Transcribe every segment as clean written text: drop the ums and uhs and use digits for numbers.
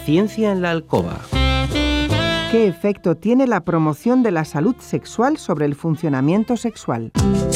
ciencia en la alcoba. ¿Qué efecto tiene la promoción de la salud sexual sobre el funcionamiento sexual?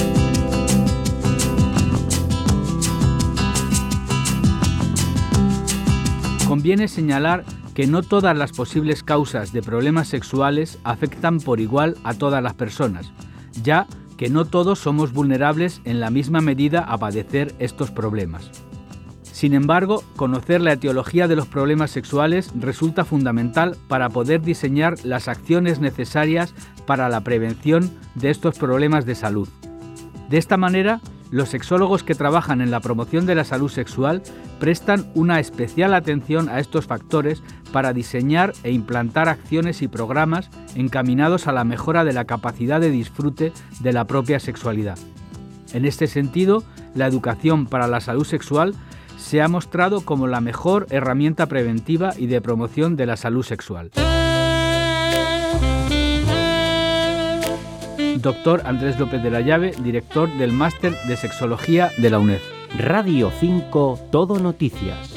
Conviene señalar que no todas las posibles causas de problemas sexuales afectan por igual a todas las personas, ya que no todos somos vulnerables en la misma medida a padecer estos problemas. Sin embargo, conocer la etiología de los problemas sexuales resulta fundamental para poder diseñar las acciones necesarias para la prevención de estos problemas de salud. De esta manera, los sexólogos que trabajan en la promoción de la salud sexual prestan una especial atención a estos factores para diseñar e implantar acciones y programas encaminados a la mejora de la capacidad de disfrute de la propia sexualidad. En este sentido, la educación para la salud sexual se ha mostrado como la mejor herramienta preventiva y de promoción de la salud sexual. Dr. Andrés López de la Llave, director del Máster de Sexología de la UNED. Radio 5 Todo Noticias.